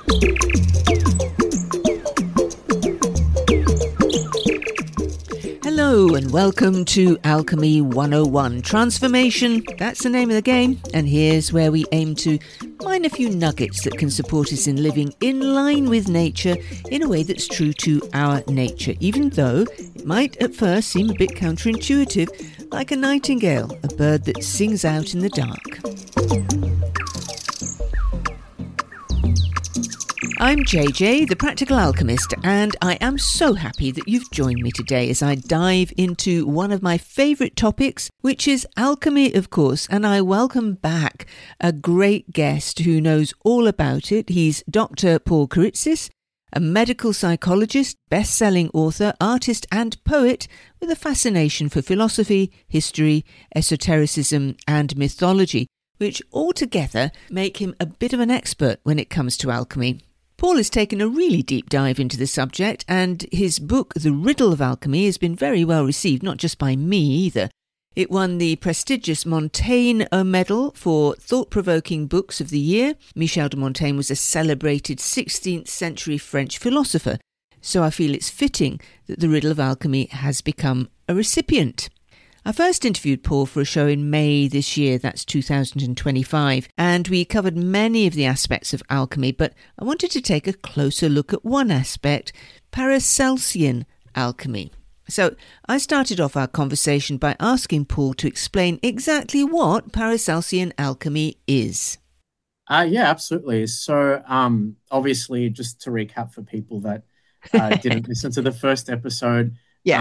Hello and welcome to Alchemy 101. Transformation, that's the name of the game, and here's where we aim to mine a few nuggets that can support us in living in line with nature in a way that's true to our nature, even though it might at first seem a bit counterintuitive, like a nightingale, a bird that sings out in the dark. I'm JJ, the Practical Alchemist, and I am so happy that you've joined me today as I dive into one of my favourite topics, which is alchemy, of course, and I welcome back a great guest who knows all about it. He's Dr. Paul Karitsis, a medical psychologist, best-selling author, artist and poet with a fascination for philosophy, history, esotericism and mythology, which altogether make him a bit of an expert when it comes to alchemy. Paul has taken a really deep dive into the subject, and his book, The Riddle of Alchemy, has been very well received, not just by me either. It won the prestigious Montaigne Medal for Thought-Provoking Books of the Year. Michel de Montaigne was a celebrated 16th century French philosopher, so I feel it's fitting that The Riddle of Alchemy has become a recipient. I first interviewed Paul for a show in May this year, that's 2025, and we covered many of the aspects of alchemy, but I wanted to take a closer look at one aspect, Paracelsian alchemy. So I started off our conversation by asking Paul to explain exactly what Paracelsian alchemy is. Yeah, absolutely. So obviously, just to recap for people that didn't listen to the first episode,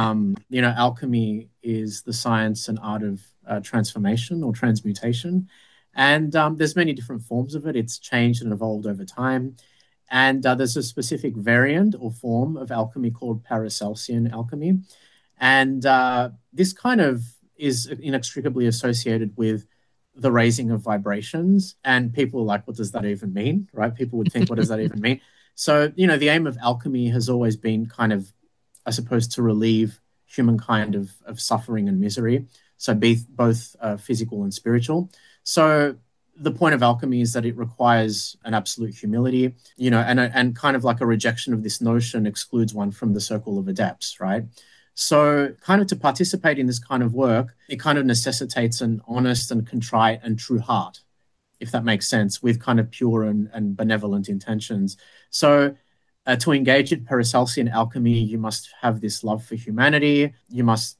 alchemy is the science and art of transformation or transmutation. And there's many different forms of it. It's changed and evolved over time. And there's a specific variant or form of alchemy called Paracelsian alchemy. And this kind of is inextricably associated with the raising of vibrations. And people are like, what does that even mean? Right? People would think, what does that even mean? So, the aim of alchemy has always been kind of, I suppose, to relieve humankind of suffering and misery, so both physical and spiritual. So the point of alchemy is that it requires an absolute humility, and kind of like a rejection of this notion excludes one from the circle of adepts, right? So kind of to participate in this kind of work, it kind of necessitates an honest and contrite and true heart, if that makes sense, with kind of pure and benevolent intentions. So to engage in Paracelsian alchemy, you must have this love for humanity. You must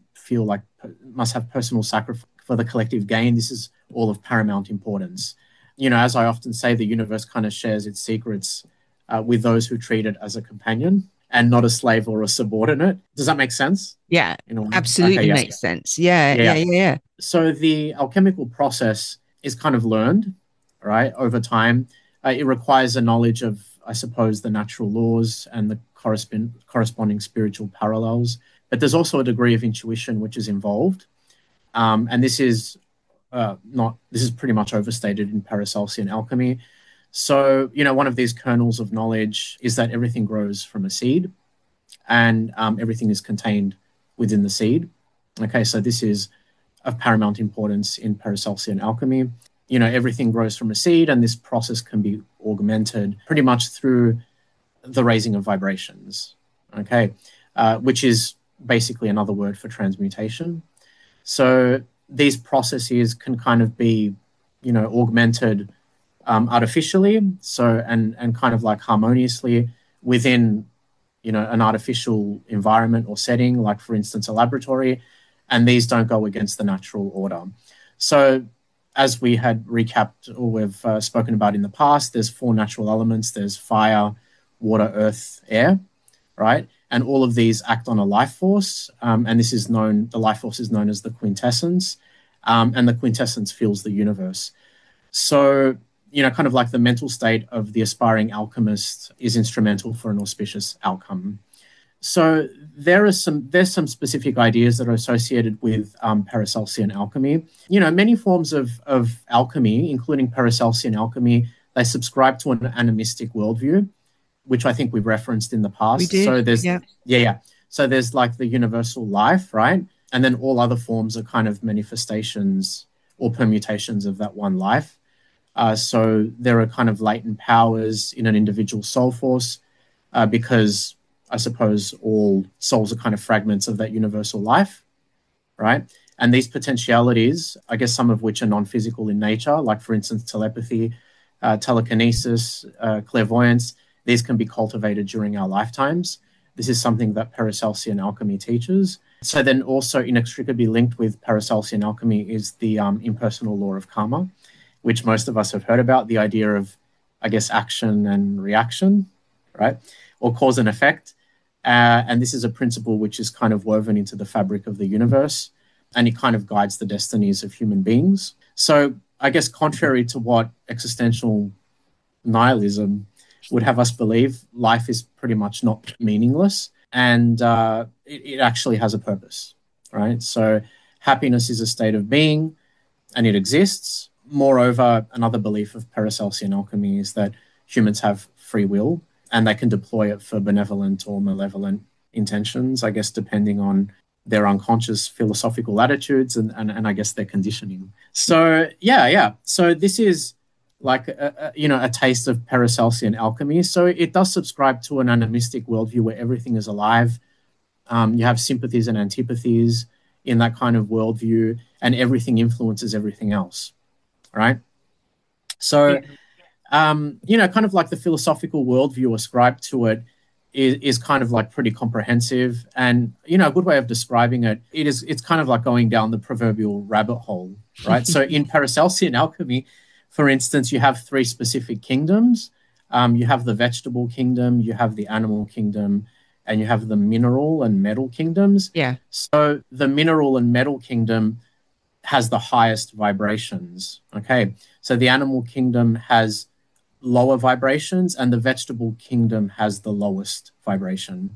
have personal sacrifice for the collective gain. This is all of paramount importance. As I often say, the universe kind of shares its secrets with those who treat it as a companion and not a slave or a subordinate. Does that make sense? Yeah, absolutely makes sense. Yeah. So the alchemical process is kind of learned, right, over time. It requires a knowledge of, I suppose, the natural laws and the corresponding spiritual parallels. But there's also a degree of intuition which is involved. And this is pretty much overstated in Paracelsian alchemy. So, one of these kernels of knowledge is that everything grows from a seed and everything is contained within the seed. Okay, so this is of paramount importance in Paracelsian alchemy. Everything grows from a seed, and this process can be augmented pretty much through the raising of vibrations, okay, which is basically another word for transmutation. So these processes can kind of be, augmented artificially, so and kind of like harmoniously within, an artificial environment or setting, like for instance a laboratory, and these don't go against the natural order. So as we had recapped or we've spoken about in the past, there's 4 natural elements. There's fire, water, earth, air, right? And all of these act on a life force. And the life force is known as the quintessence. And the quintessence fuels the universe. So, kind of like the mental state of the aspiring alchemist is instrumental for an auspicious outcome. So there's some specific ideas that are associated with Paracelsian alchemy. Many forms of alchemy, including Paracelsian alchemy, they subscribe to an animistic worldview, which I think we've referenced in the past. We did. So there's So there's like the universal life, right? And then all other forms are kind of manifestations or permutations of that one life. So there are kind of latent powers in an individual soul force because I suppose all souls are kind of fragments of that universal life, right? And these potentialities, I guess some of which are non-physical in nature, like for instance, telepathy, telekinesis, clairvoyance, these can be cultivated during our lifetimes. This is something that Paracelsian alchemy teaches. So then also inextricably linked with Paracelsian alchemy is the impersonal law of karma, which most of us have heard about, the idea of, I guess, action and reaction, right? Or cause and effect. And this is a principle which is kind of woven into the fabric of the universe, and it kind of guides the destinies of human beings. So I guess contrary to what existential nihilism would have us believe, life is pretty much not meaningless, and it actually has a purpose, right? So happiness is a state of being, and it exists. Moreover, another belief of Paracelsian alchemy is that humans have free will and they can deploy it for benevolent or malevolent intentions, I guess, depending on their unconscious philosophical attitudes and I guess their conditioning. So, yeah. So this is like, a taste of Paracelsian alchemy. So it does subscribe to an animistic worldview where everything is alive. You have sympathies and antipathies in that kind of worldview, and everything influences everything else. Right. So, kind of like the philosophical worldview ascribed to it is kind of like pretty comprehensive. And, a good way of describing it's kind of like going down the proverbial rabbit hole, right? So in Paracelsian alchemy, for instance, you have three specific kingdoms. You have the vegetable kingdom, you have the animal kingdom, and you have the mineral and metal kingdoms. Yeah. So the mineral and metal kingdom has the highest vibrations. Okay. So the animal kingdom has lower vibrations and the vegetable kingdom has the lowest vibration.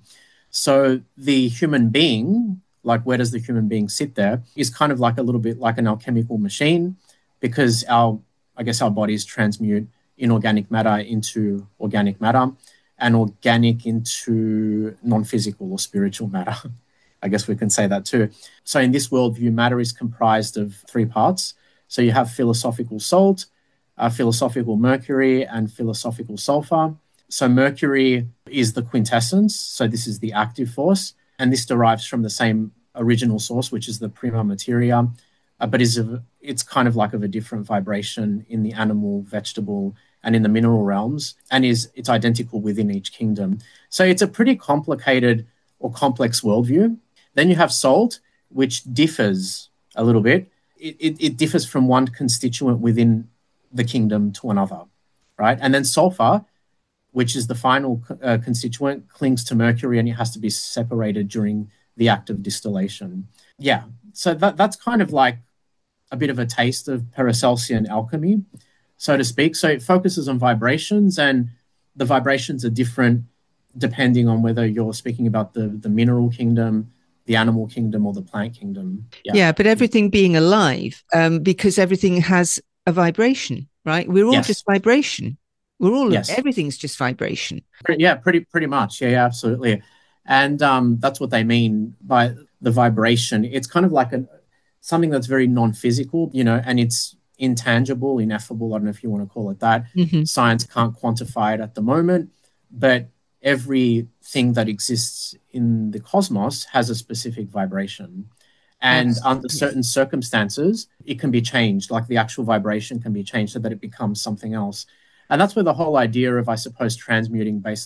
So the human being, like where does the human being sit there, is kind of like a little bit like an alchemical machine, because our bodies transmute inorganic matter into organic matter and organic into non-physical or spiritual matter. I guess we can say that too. So in this worldview, matter is comprised of three parts. So you have philosophical salt, philosophical mercury, and philosophical sulfur. So mercury is the quintessence. So this is the active force. And this derives from the same original source, which is the prima materia, but it's kind of like of a different vibration in the animal, vegetable, and in the mineral realms, and it's identical within each kingdom. So it's a pretty complicated or complex worldview. Then you have salt, which differs a little bit. It differs from one constituent within the kingdom to another, right? And then sulfur, which is the final constituent, clings to mercury and it has to be separated during the act of distillation. Yeah, so that's kind of like a bit of a taste of Paracelsian alchemy, so to speak. So it focuses on vibrations, and the vibrations are different depending on whether you're speaking about the mineral kingdom, the animal kingdom, or the plant kingdom. Yeah, but everything being alive, because everything has a vibration, right? We're all just vibration. We're all, everything's just vibration. Yeah, pretty much. Yeah, absolutely. And that's what they mean by the vibration. It's kind of like something that's very non-physical, and it's intangible, ineffable. I don't know if you want to call it that. Mm-hmm. Science can't quantify it at the moment, but everything that exists in the cosmos has a specific vibration. And under certain circumstances, it can be changed, like the actual vibration can be changed so that it becomes something else. And that's where the whole idea of, I suppose, transmuting base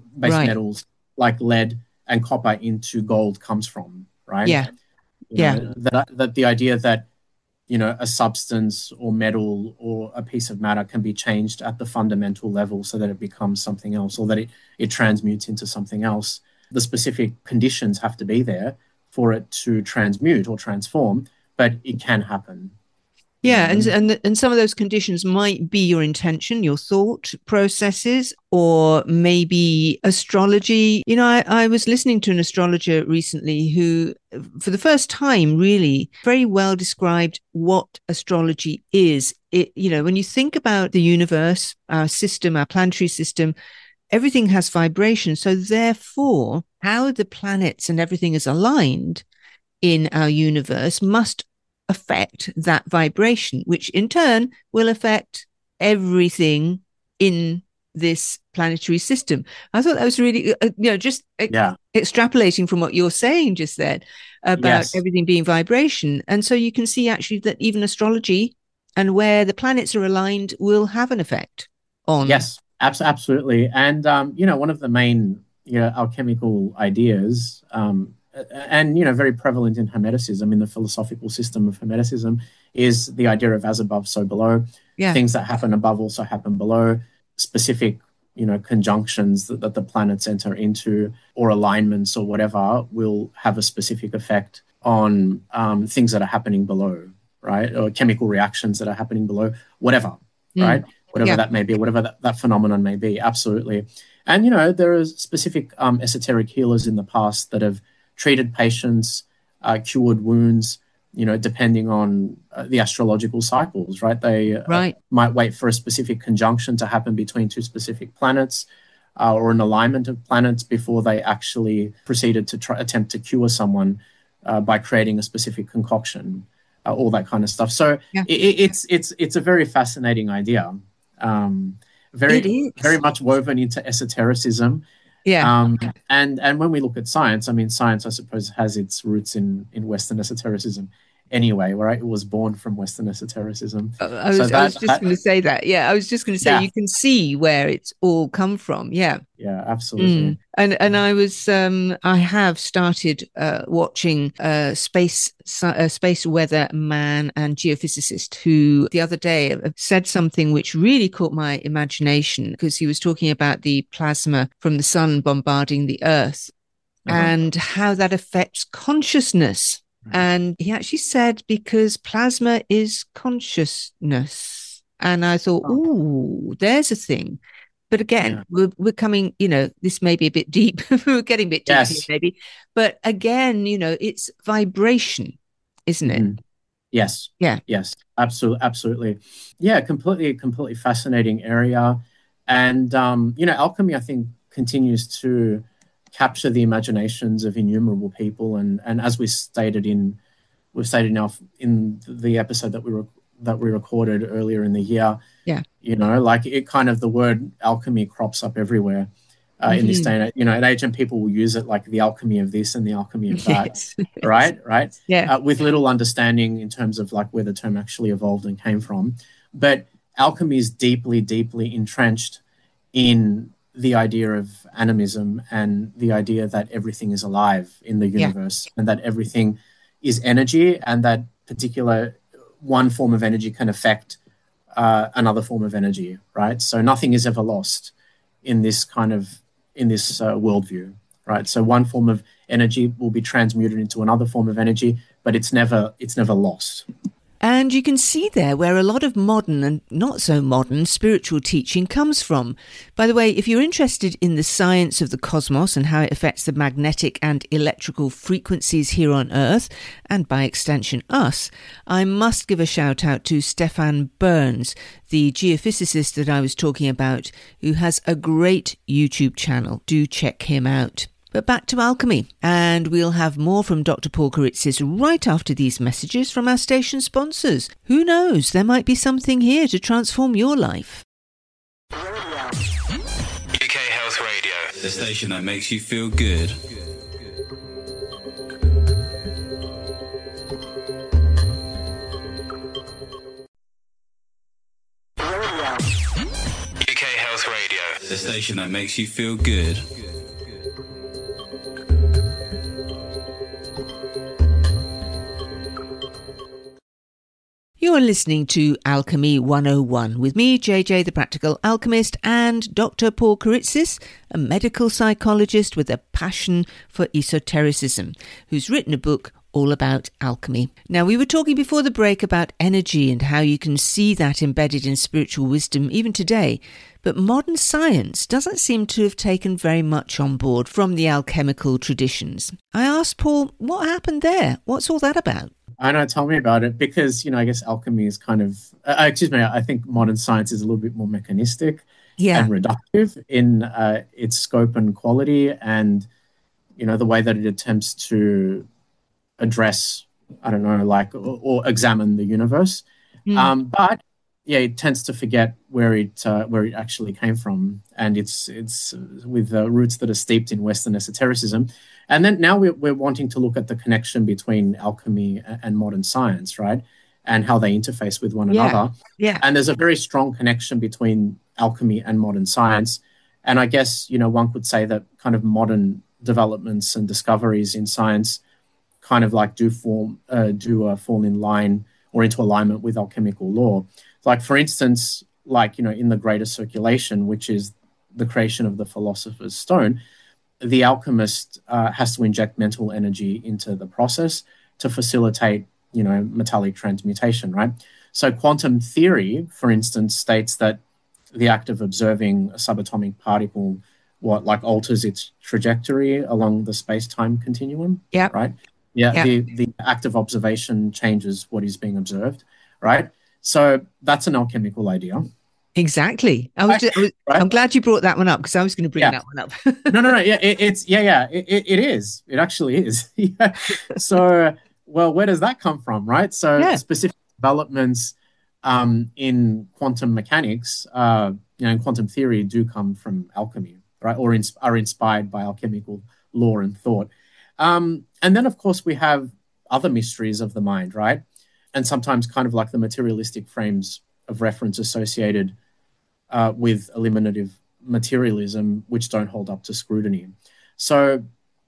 metals like lead and copper into gold comes from, right? Yeah. That the idea that, a substance or metal or a piece of matter can be changed at the fundamental level so that it becomes something else, or that it transmutes into something else. The specific conditions have to be there for it to transmute or transform, but it can happen. Yeah, and some of those conditions might be your intention, your thought processes, or maybe astrology. I was listening to an astrologer recently who, for the first time, really very well described what astrology is. When you think about the universe, our system, our planetary system, everything has vibration. So therefore, how the planets and everything is aligned in our universe must affect that vibration, which in turn will affect everything in this planetary system. I thought that was really, just extrapolating from what you're saying just then about everything being vibration. And so you can see actually that even astrology and where the planets are aligned will have an effect on. Yes, absolutely. And, one of the main, alchemical ideas, and, very prevalent in Hermeticism, in the philosophical system of Hermeticism, is the idea of as above, so below. Yeah. Things that happen above also happen below. Specific, conjunctions that the planets enter into, or alignments or whatever, will have a specific effect on things that are happening below, right? Or chemical reactions that are happening below, whatever, right? Whatever that may be, whatever that phenomenon may be, absolutely. And, there are specific esoteric healers in the past that have treated patients, cured wounds, depending on the astrological cycles, right? They might wait for a specific conjunction to happen between two specific planets, or an alignment of planets before they actually proceeded to attempt to cure someone by creating a specific concoction, all that kind of stuff. So it's a very fascinating idea, very much woven into esotericism. Yeah. And when we look at science, science, I suppose, has its roots in Western esotericism anyway, right? It was born from Western esotericism. I was just going to say that. Yeah, I was just going to say you can see where it's all come from. Yeah. Yeah, absolutely. And I was, I have started watching Space Weather Man and Geophysicist, who the other day said something which really caught my imagination, because he was talking about the plasma from the sun bombarding the Earth and how that affects consciousness. And he actually said, because plasma is consciousness. And I thought, ooh, there's a thing. But again, we're coming, this may be a bit deep. We're getting a bit deep here, maybe. But again, it's vibration, isn't it? Yes. Yeah. Yes. Absolutely. Yeah. Completely fascinating area. And, alchemy, I think, continues to capture the imaginations of innumerable people. And as we've stated now in the episode that we recorded earlier in the year, it kind of, the word alchemy crops up everywhere in this day and age, and people will use it like the alchemy of this and the alchemy of that, right? Yeah. With little understanding in terms of like where the term actually evolved and came from. But alchemy is deeply, deeply entrenched in the idea of animism and the idea that everything is alive in the universe and that everything is energy, and that particular one form of energy can affect another form of energy, right? So nothing is ever lost in this worldview, right? So one form of energy will be transmuted into another form of energy, but it's never lost. And you can see there where a lot of modern and not so modern spiritual teaching comes from. By the way, if you're interested in the science of the cosmos and how it affects the magnetic and electrical frequencies here on Earth, and by extension us, I must give a shout out to Stefan Burns, the geophysicist that I was talking about, who has a great YouTube channel. Do check him out. But back to alchemy, and we'll have more from Dr. Paul Karitsis right after these messages from our station sponsors. Who knows, there might be something here to transform your life. UK Health Radio, the station that makes you feel good. UK Health Radio, the station that makes you feel good. You're listening to Alchemy 101 with me, JJ the Practical Alchemist, and Dr. Paul Karitsis, a medical psychologist with a passion for esotericism, who's written a book all about alchemy. Now, we were talking before the break about energy and how you can see that embedded in spiritual wisdom even today, but modern science doesn't seem to have taken very much on board from the alchemical traditions. I asked Paul, what happened there? What's all that about? I know, tell me about it, because, I guess alchemy is kind of, I think modern science is a little bit more mechanistic and reductive in its scope and quality, and, the way that it attempts to address, or examine the universe. But it tends to forget where it actually came from, and it's with roots that are steeped in Western esotericism. And then now we're wanting to look at the connection between alchemy and modern science, right? And how they interface with one another. Yeah. And there's a very strong connection between alchemy and modern science. And I guess, one could say that kind of modern developments and discoveries in science kind of like do fall in line or into alignment with alchemical law. Like, for instance, in the greater circulation, which is the creation of the philosopher's stone, the alchemist has to inject mental energy into the process to facilitate, metallic transmutation, right? So quantum theory, for instance, states that the act of observing a subatomic particle alters its trajectory along the space-time continuum. Yeah. Right. Yeah. The act of observation changes what is being observed. Right. So that's an alchemical idea. Exactly. I'm glad you brought that one up, because I was going to bring that one up. No. Yeah. It is. It actually is. Yeah. So, well, where does that come from? Right. So specific developments in quantum mechanics, in quantum theory, do come from alchemy, right? Or are inspired by alchemical law and thought. And then, of course, we have other mysteries of the mind, right? And sometimes kind of like the materialistic frames of reference associated with eliminative materialism, which don't hold up to scrutiny. So,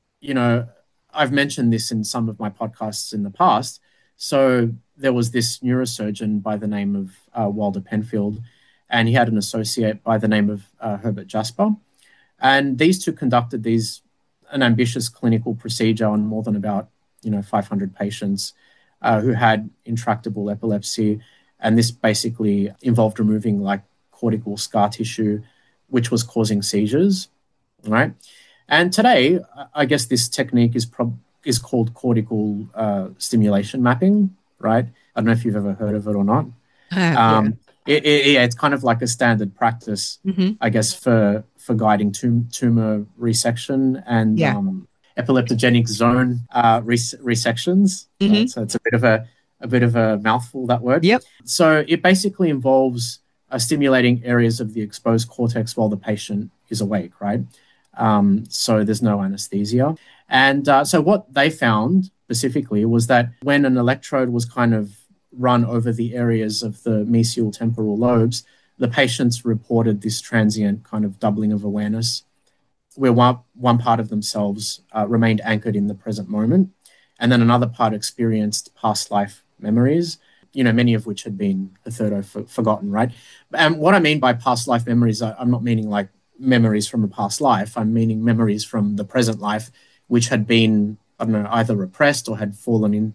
I've mentioned this in some of my podcasts in the past. So there was this neurosurgeon by the name of Walter Penfield, and he had an associate by the name of Herbert Jasper. And these two conducted an ambitious clinical procedure on more than about 500 patients who had intractable epilepsy. And this basically involved removing cortical scar tissue, which was causing seizures, right? And today, I guess this technique is called cortical stimulation mapping, right? I don't know if you've ever heard of it or not. It's kind of like a standard practice, I guess, for guiding tumor resection and epileptogenic zone resections. Right? So it's a bit of a mouthful, that word. Yep. So it basically involves stimulating areas of the exposed cortex while the patient is awake, right? So there's no anesthesia. And so what they found specifically was that when an electrode was kind of run over the areas of the mesial temporal lobes, the patients reported this transient kind of doubling of awareness, where one part of themselves remained anchored in the present moment, and then another part experienced past life memories, many of which had been hitherto forgotten, right? And what I mean by past life memories, I'm not meaning like memories from a past life. I'm meaning memories from the present life, which had been, I don't know, either repressed or had fallen in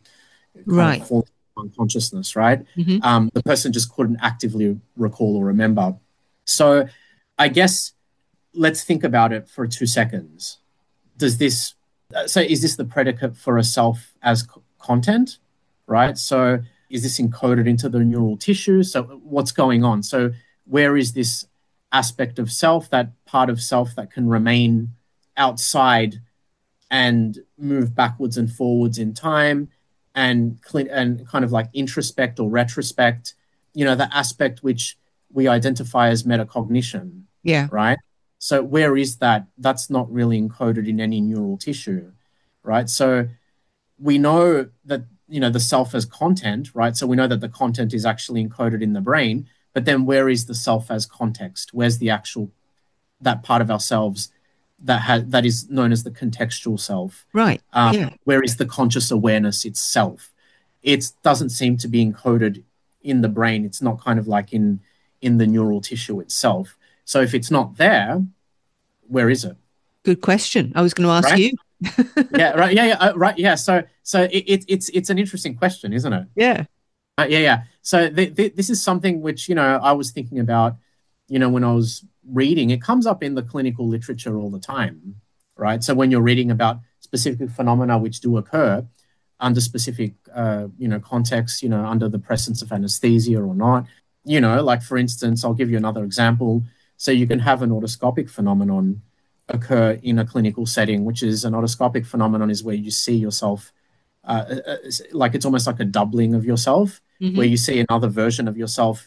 unconsciousness, right? The person just couldn't actively recall or remember. So I guess let's think about it for 2 seconds. Is this the predicate for a self as content, right? So is this encoded into the neural tissue? So what's going on? So where is this aspect of self, that part of self that can remain outside and move backwards and forwards in time and kind of like introspect or retrospect, the aspect which we identify as metacognition. Yeah. Right? So where is that? That's not really encoded in any neural tissue, right? So we know that, the self as content, right? So we know that the content is actually encoded in the brain, but then where is the self as context? Where's the actual, that part of ourselves that is known as the contextual self? Right. Where is the conscious awareness itself? It doesn't seem to be encoded in the brain. It's not kind of like in the neural tissue itself. So if it's not there, where is it? Good question. I was going to ask you. Yeah. Right. Yeah. Right. Yeah. So it's an interesting question, isn't it? Yeah. Yeah. So this is something which, I was thinking about, when I was reading. It comes up in the clinical literature all the time, right? So when you're reading about specific phenomena which do occur under specific, contexts, under the presence of anesthesia or not, like, for instance, I'll give you another example. So you can have an autoscopic phenomenon occur in a clinical setting, which is an autoscopic phenomenon is where you see yourself, like it's almost like a doubling of yourself, where you see another version of yourself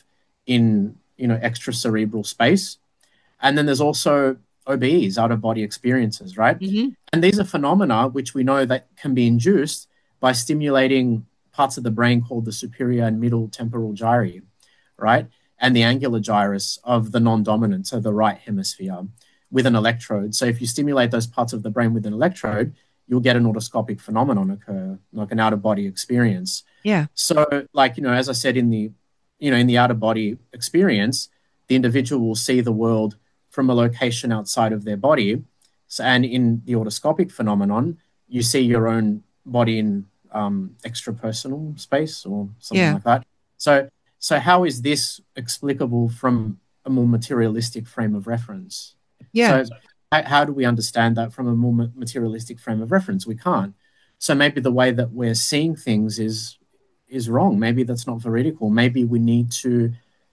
in, extracerebral space. And then there's also OBEs, out-of-body experiences, right? Mm-hmm. And these are phenomena which we know that can be induced by stimulating parts of the brain called the superior and middle temporal gyri, right? And the angular gyrus of the non-dominant, so the right hemisphere, with an electrode. So if you stimulate those parts of the brain with an electrode, you'll get an autoscopic phenomenon occur, like an out-of-body experience. Yeah. So, as I said, in the out-of-body experience, the individual will see the world from a location outside of their body. So, and in the autoscopic phenomenon, you see your own body in extrapersonal space or something like that. So how is this explicable from a more materialistic frame of reference? Yeah. So how do we understand that from a more materialistic frame of reference? We can't. So maybe the way that we're seeing things is wrong. Maybe that's not veridical. Maybe we need to,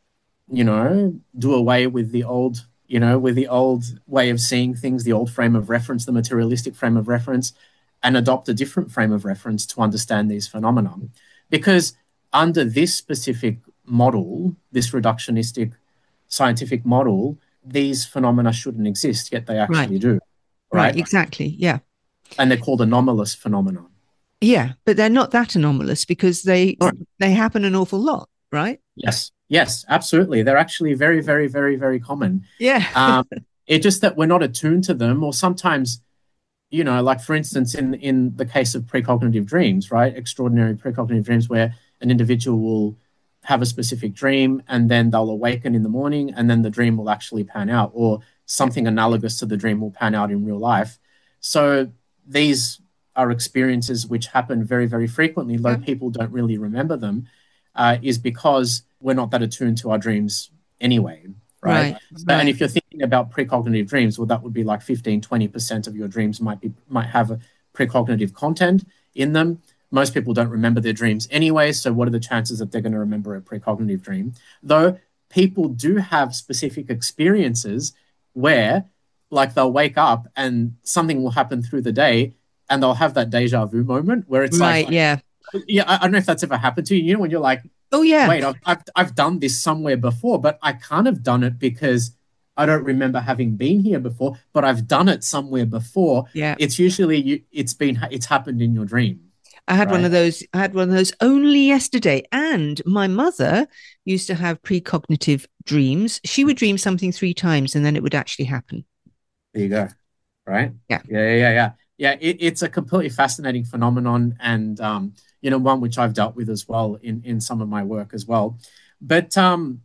do away with the old, with the old way of seeing things, the old frame of reference, the materialistic frame of reference, and adopt a different frame of reference to understand these phenomena. Because under this specific model, this reductionistic scientific model, these phenomena shouldn't exist, yet they actually do. Right, exactly, yeah. And they're called anomalous phenomena. Yeah, but they're not that anomalous because they happen an awful lot, right? Yes, absolutely. They're actually very, very, very, very common. Yeah. It's just that we're not attuned to them, or sometimes, like for instance, in the case of precognitive dreams, right? Extraordinary precognitive dreams where an individual will have a specific dream and then they'll awaken in the morning and then the dream will actually pan out, or something analogous to the dream will pan out in real life. So these are experiences which happen very, very frequently, though people don't really remember them, is because we're not that attuned to our dreams anyway, right? And if you're thinking about precognitive dreams, well, that would be like 15-20% of your dreams might have a precognitive content in them. Most people don't remember their dreams anyway, so what are the chances that they're going to remember a precognitive dream? Though people do have specific experiences where, like, they'll wake up and something will happen through the day and they'll have that deja vu moment where it's I don't know if that's ever happened to you, when you're like, oh yeah, wait, I've done this somewhere before, but I can't have done it because I don't remember having been here before, but I've done it somewhere before. Yeah. It's usually it's happened in your dream. I had one of those. I had one of those only yesterday. And my mother used to have precognitive dreams. She would dream something 3 times and then it would actually happen. There you go. Right? Yeah. Yeah, it's a completely fascinating phenomenon, and one which I've dealt with as well in some of my work as well. But so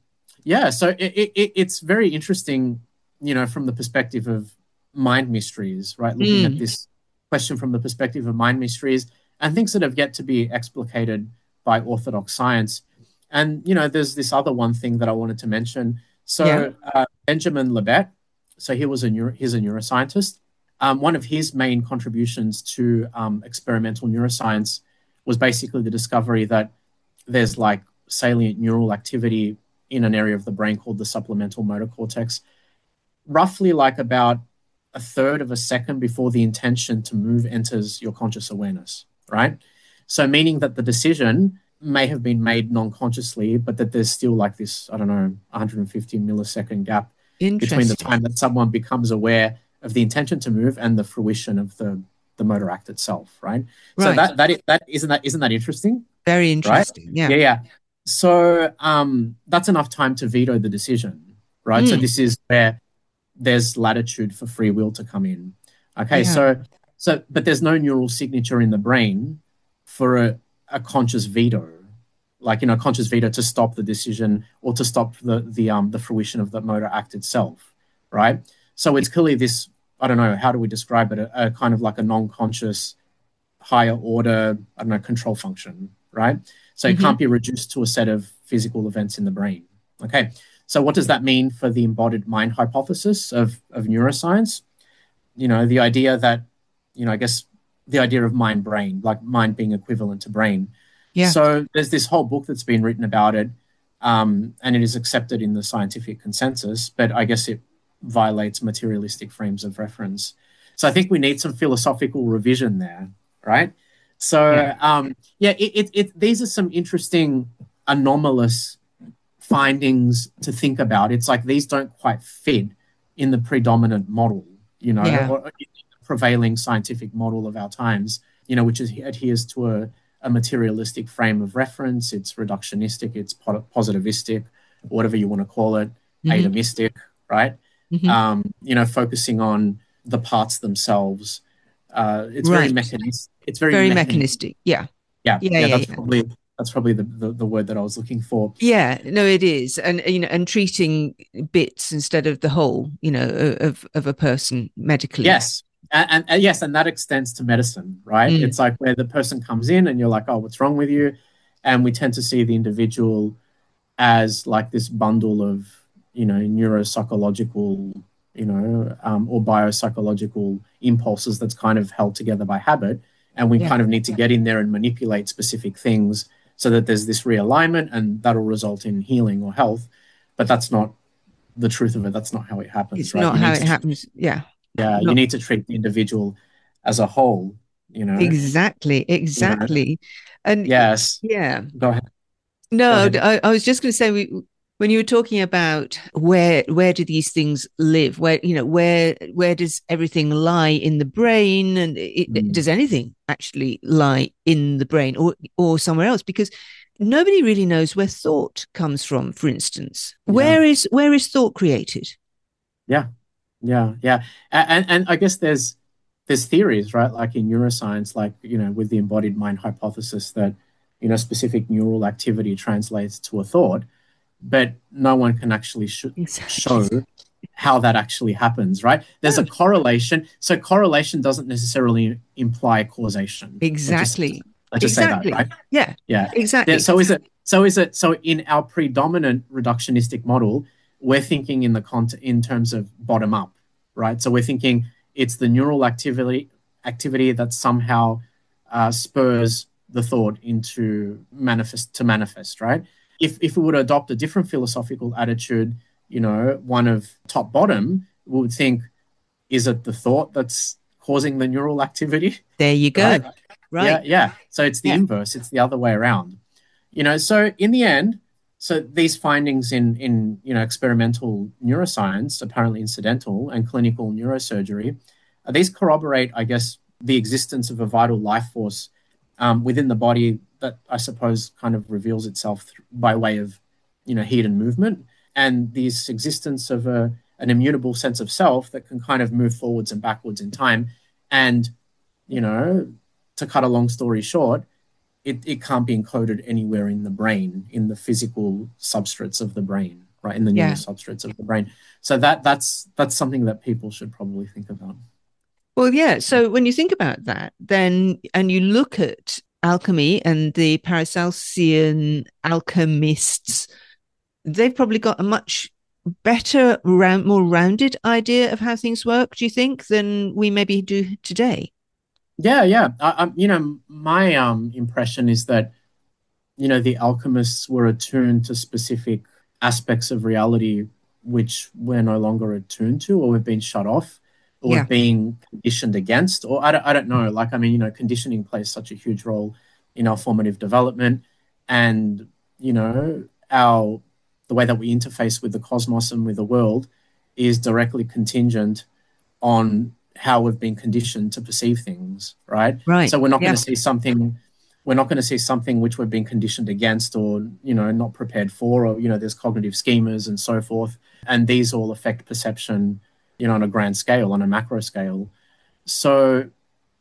it's very interesting, from the perspective of mind mysteries, right? Looking at this question from the perspective of mind mysteries and things that have yet to be explicated by orthodox science. And there's this other one thing that I wanted to mention. So Benjamin Libet, so he's a neuroscientist. One of his main contributions to experimental neuroscience was basically the discovery that there's like salient neural activity in an area of the brain called the supplemental motor cortex, roughly like about a third of a second before the intention to move enters your conscious awareness, right? So meaning that the decision may have been made non-consciously, but that there's still like this, 150 millisecond gap between the time that someone becomes aware of the intention to move and the fruition of the motor act itself, right? So that isn't that interesting? Very interesting. Right? Yeah. So that's enough time to veto the decision, right? So this is where there's latitude for free will to come in. Okay, so but there's no neural signature in the brain for a conscious veto, like conscious veto to stop the decision or to stop the fruition of the motor act itself, right? So it's clearly this, I don't know, how do we describe it? A kind of like a non-conscious higher order, control function, right? So it can't be reduced to a set of physical events in the brain. Okay, so what does that mean for the embodied mind hypothesis of neuroscience? The idea that, I guess the idea of mind-brain, like mind being equivalent to brain. Yeah. So there's this whole book that's been written about it, and it is accepted in the scientific consensus, but I guess it violates materialistic frames of reference. So I think we need some philosophical revision there, right? So these are some interesting anomalous findings to think about. It's like these don't quite fit in the predominant model, or the prevailing scientific model of our times, which adheres to a materialistic frame of reference. It's reductionistic, it's positivistic, whatever you want to call it, atomistic, right? Focusing on the parts themselves. It's very mechanistic. It's very mechanistic. Yeah. That's probably the word that I was looking for. Yeah, no, it is, and treating bits instead of the whole, of a person medically. Yes, and yes, and that extends to medicine, right? It's like where the person comes in and you're like, oh, what's wrong with you? And we tend to see the individual as like this bundle of, neuropsychological, or biopsychological impulses that's kind of held together by habit. And we kind of need to get in there and manipulate specific things so that there's this realignment and that'll result in healing or health. But that's not the truth of it. That's not how it happens. It's not how it happens. Yeah. Yeah. You need to treat the individual as a whole, Exactly. And yes. Yeah. Go ahead. No, I was just going to say, when you were talking about where do these things live, where does everything lie in the brain, and does anything actually lie in the brain or somewhere else? Because nobody really knows where thought comes from. For instance, where is thought created? Yeah. And I guess there's theories, right? Like in neuroscience, like with the embodied mind hypothesis that specific neural activity translates to a thought. But no one can actually show how that actually happens, right? There's a correlation. So correlation doesn't necessarily imply causation. Exactly. Let's just say that, right? Yeah. Exactly. Yeah, so in our predominant reductionistic model, we're thinking in terms of bottom up, right? So we're thinking it's the neural activity that somehow spurs the thought into manifest, right? If we would adopt a different philosophical attitude, one of top bottom, we would think, is it the thought that's causing the neural activity? There you go. Right. Yeah. So it's the inverse. It's the other way around. So in the end, these findings in experimental neuroscience, apparently incidental, and clinical neurosurgery, these corroborate, I guess, the existence of a vital life force within the body that I suppose kind of reveals itself by way of, heat and movement, and this existence of an immutable sense of self that can kind of move forwards and backwards in time. And, to cut a long story short, it can't be encoded anywhere in the brain, in the physical substrates of the brain, right? In the neural substrates of the brain. So that's something that people should probably think about. Well, yeah. So when you think about that, then, and you look at alchemy and the Paracelsian alchemists, they've probably got a much better, more rounded idea of how things work, do you think, than we maybe do today? Yeah. My impression is that, the alchemists were attuned to specific aspects of reality which we're no longer attuned to, or we've been shut off, or we've been conditioned against, or I don't know. Like, conditioning plays such a huge role in our formative development, and the way that we interface with the cosmos and with the world is directly contingent on how we've been conditioned to perceive things, right? Right. So we're not going to see something. We're not going to see something which we've been conditioned against, or not prepared for, or there's cognitive schemas and so forth, and these all affect perception, on a grand scale, on a macro scale. So,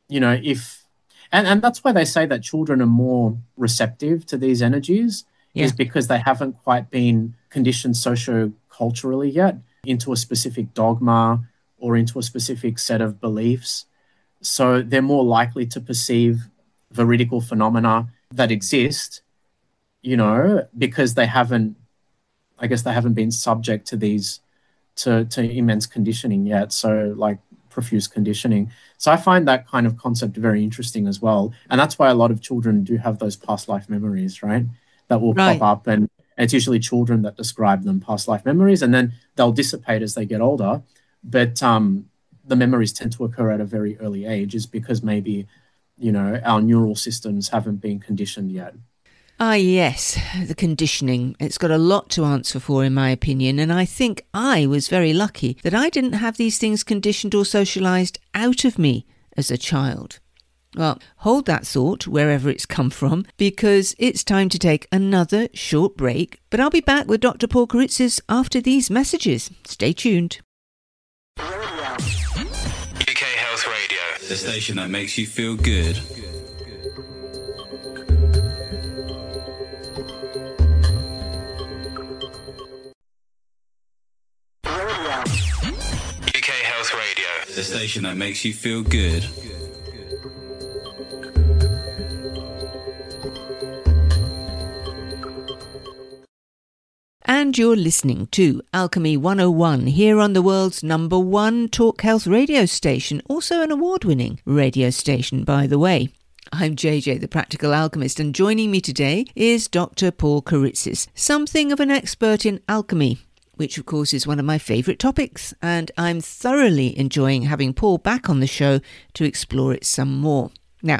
and that's why they say that children are more receptive to these energies, is because they haven't quite been conditioned socio-culturally yet into a specific dogma or into a specific set of beliefs. So they're more likely to perceive veridical phenomena that exist, because they haven't been subject to these, to immense conditioning yet. So like profuse conditioning. So I find that kind of concept very interesting as well. And that's why a lot of children do have those past life memories, right? That will pop up, and it's usually children that describe them, past life memories, and then they'll dissipate as they get older. But the memories tend to occur at a very early age, is because maybe, our neural systems haven't been conditioned yet. Ah, yes, the conditioning. It's got a lot to answer for, in my opinion, and I think I was very lucky that I didn't have these things conditioned or socialised out of me as a child. Well, hold that thought wherever it's come from, because it's time to take another short break, but I'll be back with Dr. Paul Karitsis after these messages. Stay tuned. UK Health Radio, the station that makes you feel good. UK Health Radio, the station that makes you feel good. And you're listening to Alchemy 101 here on the world's #1 talk health radio station, also an award-winning radio station, by the way. I'm JJ, the Practical Alchemist, and joining me today is Dr. Paul Karitsis, something of an expert in alchemy, which of course is one of my favourite topics, and I'm thoroughly enjoying having Paul back on the show to explore it some more. Now,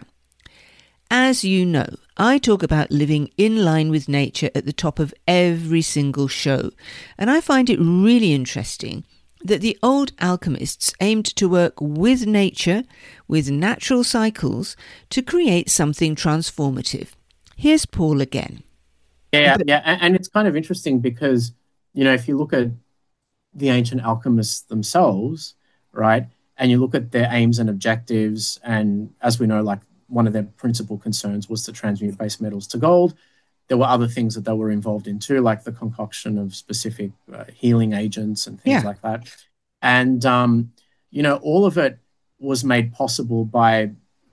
as you know, I talk about living in line with nature at the top of every single show, and I find it really interesting that the old alchemists aimed to work with nature, with natural cycles, to create something transformative. Here's Paul again. Yeah, and it's kind of interesting because, you know, if you look at the ancient alchemists themselves, right, and you look at their aims and objectives, and as we know, like, one of their principal concerns was to transmute base metals to gold. There were other things that they were involved in too, like the concoction of specific healing agents and things like that. And, you know, all of it was made possible by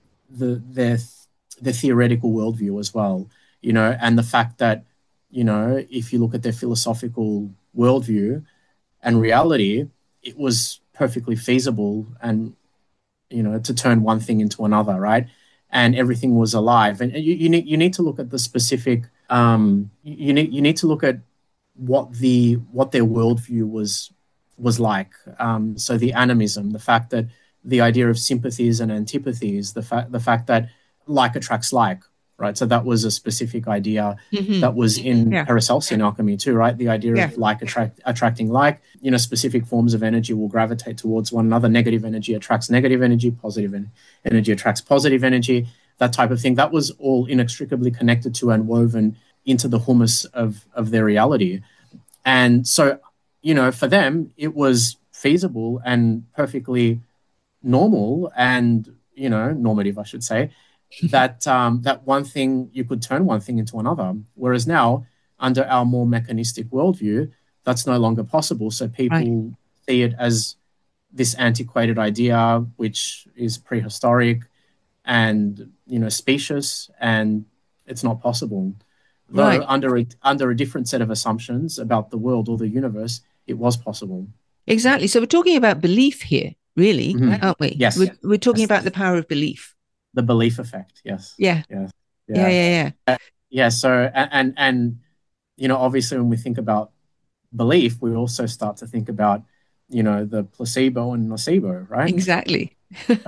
their theoretical worldview as well, you know, and the fact that, you know, if you look at their philosophical worldview and reality, it was perfectly feasible and, you know, to turn one thing into another, right? And everything was alive. And you need to look at the specific. You need to look at what their worldview was like. So the animism, the fact that the idea of sympathies and antipathies, the fact that like attracts like, right? So that was a specific idea that was in Paracelsian alchemy too, right? The idea of like attracting like, you know, specific forms of energy will gravitate towards one another. Negative energy attracts negative energy, positive energy attracts positive energy, that type of thing. That was all inextricably connected to and woven into the humus of their reality. And so, you know, for them, it was feasible and perfectly normal and, you know, normative, I should say, that one thing, you could turn one thing into another. Whereas now, under our more mechanistic worldview, that's no longer possible. So people see it as this antiquated idea, which is prehistoric and, you know, specious, and it's not possible. Though under a different set of assumptions about the world or the universe, it was possible. Exactly. So we're talking about belief here, really, aren't we? Yes. We're talking about the power of belief. The belief effect, yes. Yeah. So, and you know, obviously when we think about belief, we also start to think about, you know, the placebo and nocebo, right? Exactly.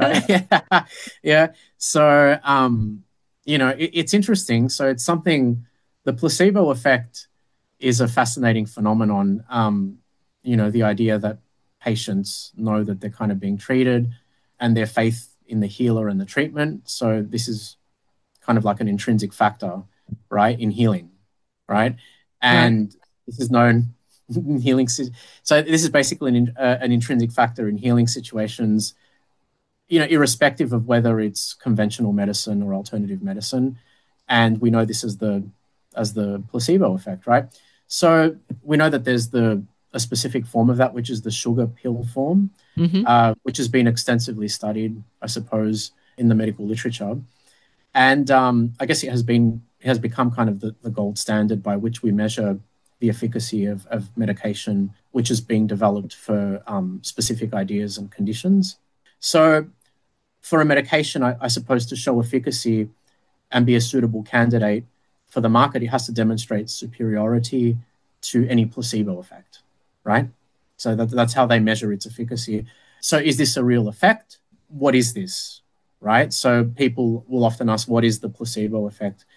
So, you know, it's interesting. So it's something, the placebo effect is a fascinating phenomenon. You know, the idea that patients know that they're kind of being treated and their faith in the healer and the treatment. So this is kind of like an intrinsic factor, right, in healing, right? And this is known in healing. So this is basically an intrinsic factor in healing situations, you know, irrespective of whether it's conventional medicine or alternative medicine. And we know this as the placebo effect, right? So we know that there's a specific form of that, which is the sugar pill form, which has been extensively studied, I suppose, in the medical literature. And I guess it has become kind of the gold standard by which we measure the efficacy of medication, which is being developed for specific ideas and conditions. So for a medication, I suppose, to show efficacy and be a suitable candidate for the market, it has to demonstrate superiority to any placebo effect, right? So that's how they measure its efficacy. So is this a real effect? What is this, right? So people will often ask, what is the placebo effect?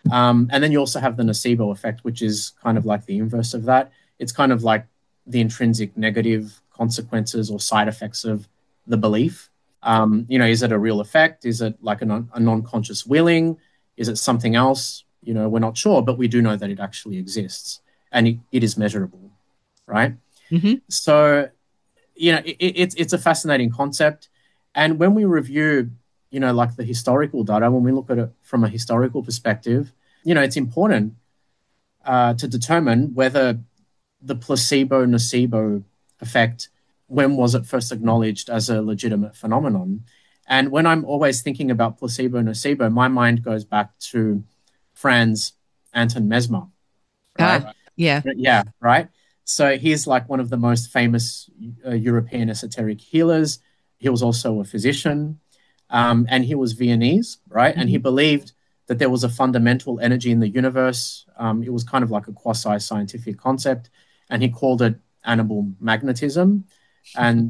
And then you also have the nocebo effect, which is kind of like the inverse of that. It's kind of like the intrinsic negative consequences or side effects of the belief. Is it a real effect? Is it like a non-conscious willing? Is it something else? We're not sure, but we do know that it actually exists and it is measurable, right? Mm-hmm. So, it's a fascinating concept. And when we review, like the historical data, when we look at it from a historical perspective, it's important to determine whether the placebo-nocebo effect, when was it first acknowledged as a legitimate phenomenon? And when I'm always thinking about placebo-nocebo, my mind goes back to Franz Anton Mesmer, right? Yeah. Yeah, right? So he's like one of the most famous European esoteric healers. He was also a physician, and he was Viennese, right? Mm-hmm. And he believed that there was a fundamental energy in the universe. It was kind of like a quasi-scientific concept, and he called it animal magnetism. And,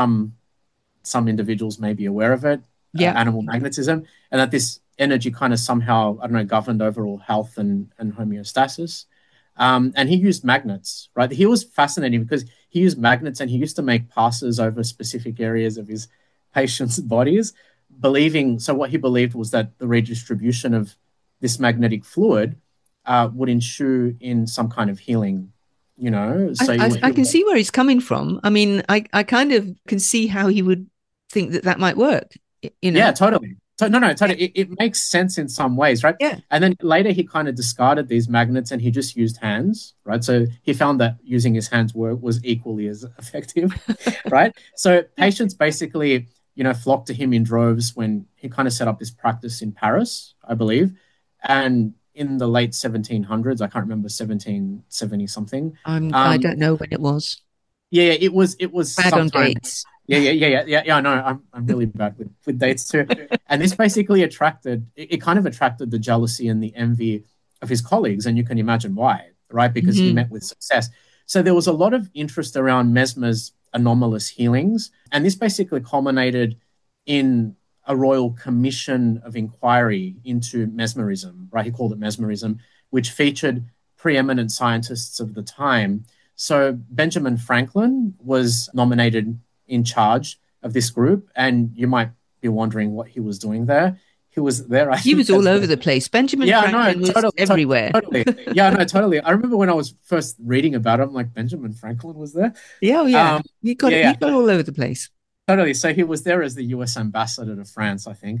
some individuals may be aware of it, animal magnetism, and that this energy kind of somehow, governed overall health and homeostasis. And he used magnets, right? He was fascinating because he used magnets and he used to make passes over specific areas of his patients' bodies, so what he believed was that the redistribution of this magnetic fluid would ensure in some kind of healing, So I can see where he's coming from. I mean, I kind of can see how he would think that might work, Yeah, totally. So totally. It makes sense in some ways, right? Yeah. And then later he kind of discarded these magnets and he just used hands, right? So he found that using his hands was equally as effective, right? So patients basically, flocked to him in droves when he kind of set up this practice in Paris, I believe. And in the late 1700s, I can't remember, 1770 something. I don't know when it was. Yeah, it was bad on dates. Yeah. No, I'm really bad with dates too. And this basically it kind of attracted the jealousy and the envy of his colleagues, and you can imagine why, right? Because he met with success. So there was a lot of interest around Mesmer's anomalous healings, and this basically culminated in a royal commission of inquiry into mesmerism, right? He called it mesmerism, which featured preeminent scientists of the time. So Benjamin Franklin was nominated in charge of this group, and you might be wondering what he was doing there. He was there. He was all over the place. Benjamin Franklin was everywhere. Totally. Yeah, no, totally. I remember when I was first reading about it, I'm like, Benjamin Franklin was there? Yeah. He got all over the place. Totally. So he was there as the US ambassador to France, I think.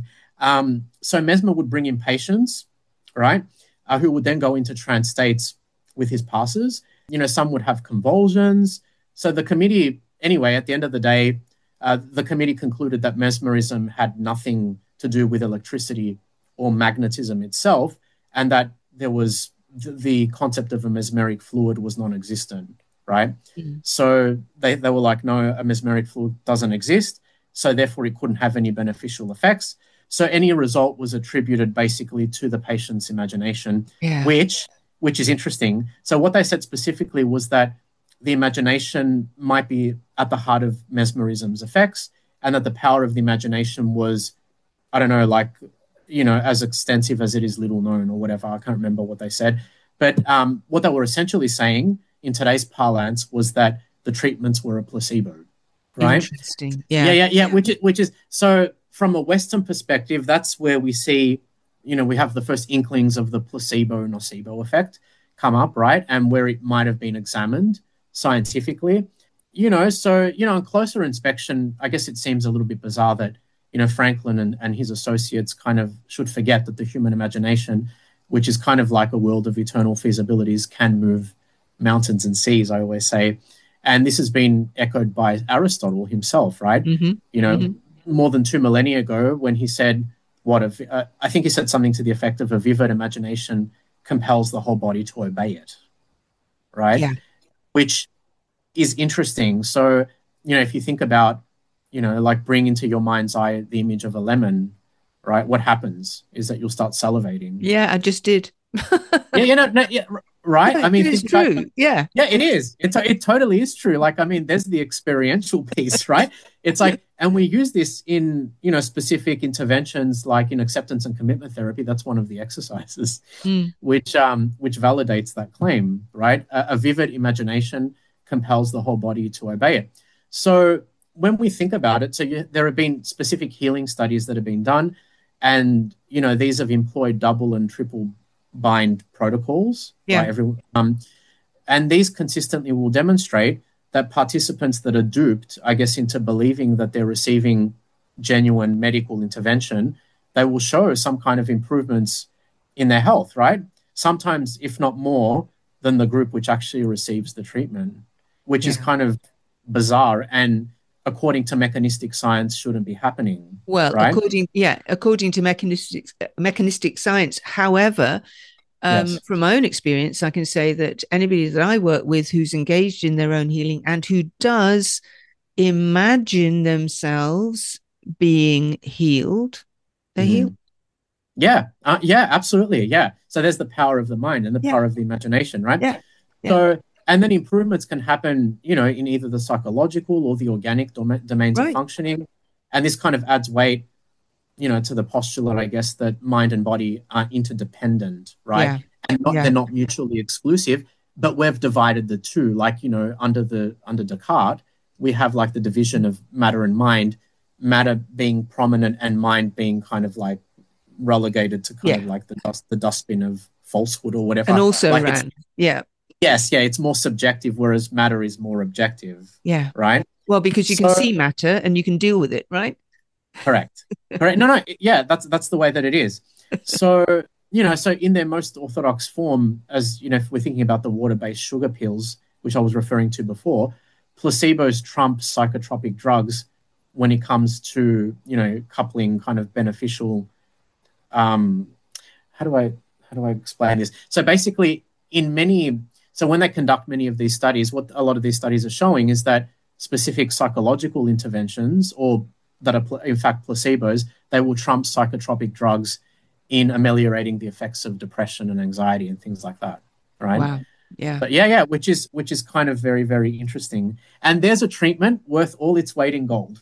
So Mesmer would bring in patients, right, who would then go into trance states with his passes. Some would have convulsions. So the committee, anyway, at the end of the day, the committee concluded that mesmerism had nothing to do with electricity or magnetism itself, and that there was the concept of a mesmeric fluid was non-existent, right? Mm. So they were like, no, a mesmeric fluid doesn't exist, so therefore it couldn't have any beneficial effects. So any result was attributed basically to the patient's imagination, which is interesting. So what they said specifically was that the imagination might be at the heart of mesmerism's effects, and that the power of the imagination was, as extensive as it is little known or whatever. I can't remember what they said. But what they were essentially saying in today's parlance was that the treatments were a placebo, right? Interesting. Yeah. Which is so from a Western perspective, that's where we see, we have the first inklings of the placebo-nocebo effect come up, right? And where it might have been examined scientifically, so, on closer inspection, I guess it seems a little bit bizarre that, Franklin and his associates kind of should forget that the human imagination, which is kind of like a world of eternal feasibilities, can move mountains and seas, I always say. And this has been echoed by Aristotle himself, right? Mm-hmm. More than 2 millennia ago, when he said, I think he said something to the effect of a vivid imagination compels the whole body to obey it, right? Yeah. Which is interesting. So, if you think about, like bring into your mind's eye the image of a lemon, right? What happens is that you'll start salivating. Yeah, I just did. Yeah, right? Yeah, I mean, it is think about, true. Yeah. yeah, it is. It totally is true. Like, I mean, there's the experiential piece, right? It's like, and we use this in, specific interventions like in acceptance and commitment therapy. That's one of the exercises, Mm. which validates that claim, right? A vivid imagination compels the whole body to obey it. So when we think about it, there have been specific healing studies that have been done, and these have employed double and triple bind protocols by everyone. And these consistently will demonstrate that participants that are duped, I guess, into believing that they're receiving genuine medical intervention, they will show some kind of improvements in their health, right? Sometimes, if not more, than the group which actually receives the treatment, which is kind of bizarre and according to mechanistic science shouldn't be happening. Well, right? according to mechanistic science. However, from my own experience, I can say that anybody that I work with who's engaged in their own healing and who does imagine themselves being healed, they heal. Yeah, absolutely. Yeah. So there's the power of the mind and the power of the imagination, right? Yeah. So, and then improvements can happen, in either the psychological or the organic domains of functioning. And this kind of adds weight, to the postulate, I guess, that mind and body are interdependent, right? Yeah. And they're not mutually exclusive, but we've divided the two. Like, under Descartes, we have like the division of matter and mind, matter being prominent and mind being kind of like relegated to kind of like the dustbin of falsehood or whatever. And also like it's more subjective, whereas matter is more objective. Yeah. Right? Well, because you can see matter and you can deal with it, right? Correct. No. Yeah, that's the way that it is. So, so in their most orthodox form, as if we're thinking about the water-based sugar pills, which I was referring to before, placebos trump psychotropic drugs when it comes to, coupling kind of beneficial. How do I explain this? So basically, so when they conduct many of these studies, what a lot of these studies are showing is that specific psychological interventions, or that are in fact placebos, they will trump psychotropic drugs in ameliorating the effects of depression and anxiety and things like that. Right? Wow. Yeah. But which is kind of very, very interesting. And there's a treatment worth all its weight in gold.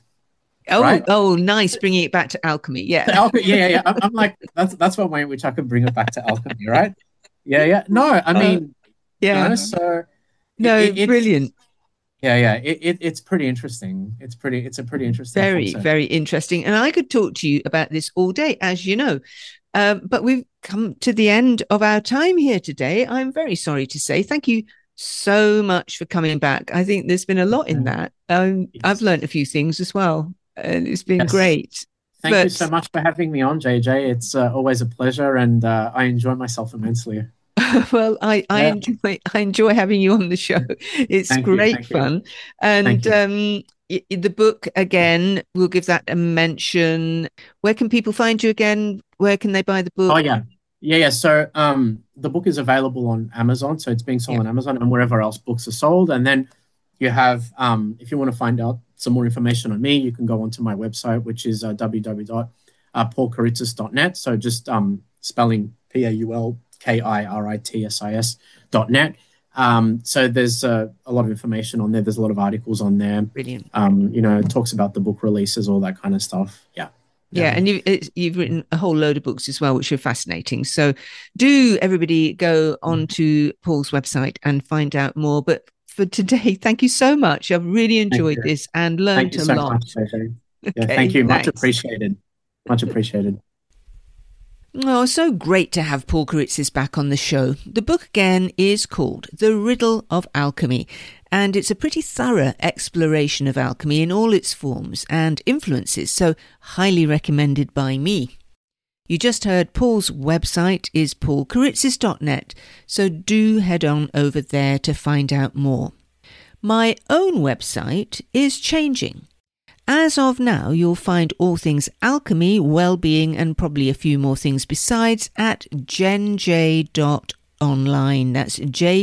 Oh, nice. Bringing it back to alchemy. Yeah. Yeah. I'm like, that's one way in which I could bring it back to alchemy, right? Yeah. No, I mean, so brilliant. Yeah. It's pretty interesting. It's a pretty interesting Very, concept. very interesting. And I could talk to you about this all day, as you know. But we've come to the end of our time here today. I'm very sorry to say thank you so much for coming back. I think there's been a lot in that. I've learned a few things as well, and it's been great. Thank you so much for having me on, JJ. It's always a pleasure, and I enjoy myself immensely. Well, I enjoy having you on the show. It's great fun. And the book, again, we'll give that a mention. Where can people find you again? Where can they buy the book? Oh, yeah. So the book is available on Amazon. So it's being sold on Amazon and wherever else books are sold. And then you have, if you want to find out some more information on me, you can go onto my website, which is www.paulkaritsis.net. So just spelling PaulKiritsis.net. So there's a lot of information on there. There's a lot of articles on there. Brilliant. It talks about the book releases, all that kind of stuff. Yeah. And you've written a whole load of books as well, which are fascinating. So do everybody go onto Paul's website and find out more. But for today, thank you so much. I've really enjoyed this and learned a lot. Much, thank you. Much appreciated. Much appreciated. Oh, so great to have Paul Karitsis back on the show. The book again is called The Riddle of Alchemy, and it's a pretty thorough exploration of alchemy in all its forms and influences, so highly recommended by me. You just heard Paul's website is paulkaritsis.net, so do head on over there to find out more. My own website is changing. As of now, you'll find all things alchemy, well-being, and probably a few more things besides at jenjay.online. That's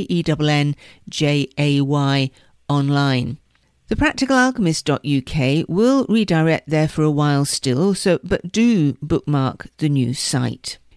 JENNJAY online. Thepracticalalchemist.uk will redirect there for a while still, but do bookmark the new site.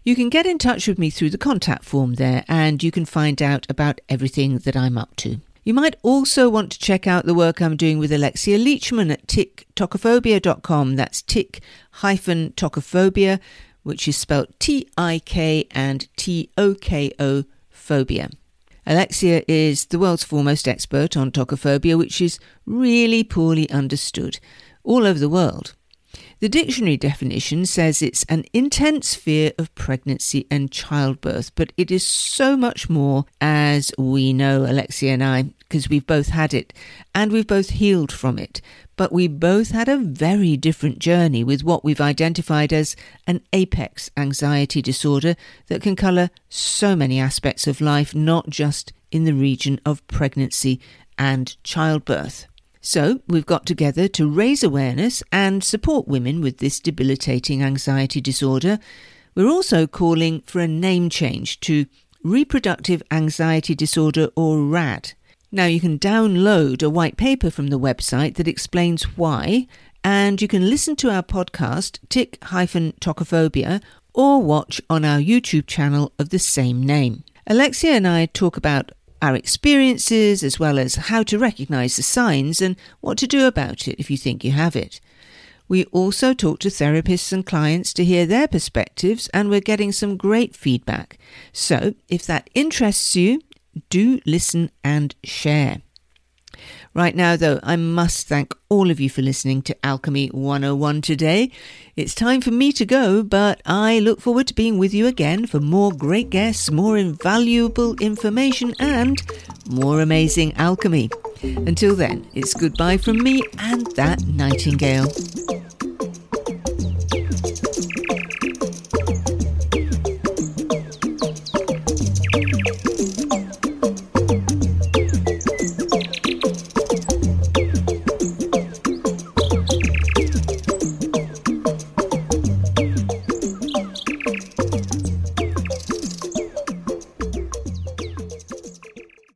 You can get in touch with me through the contact form there, and you can find out about everything that I'm up to. You might also want to check out the work I'm doing with Alexia Leachman at TikTokophobia.com. That's Tik-Tokophobia, which is spelled T-I-K and T-O-K-O phobia. Alexia is the world's foremost expert on tokophobia, which is really poorly understood all over the world. The dictionary definition says it's an intense fear of pregnancy and childbirth, but it is so much more, as we know, Alexia and I, because we've both had it and we've both healed from it. But we both had a very different journey with what we've identified as an apex anxiety disorder that can colour so many aspects of life, not just in the region of pregnancy and childbirth. So we've got together to raise awareness and support women with this debilitating anxiety disorder. We're also calling for a name change to Reproductive Anxiety Disorder, or RAD. Now you can download a white paper from the website that explains why, and you can listen to our podcast, Tik-Tokophobia, or watch on our YouTube channel of the same name. Alexia and I talk about our experiences, as well as how to recognise the signs and what to do about it if you think you have it. We also talk to therapists and clients to hear their perspectives, and we're getting some great feedback. So if that interests you, do listen and share. Right now, though, I must thank all of you for listening to Alchemy 101 today. It's time for me to go, but I look forward to being with you again for more great guests, more invaluable information, and more amazing alchemy. Until then, it's goodbye from me and that nightingale.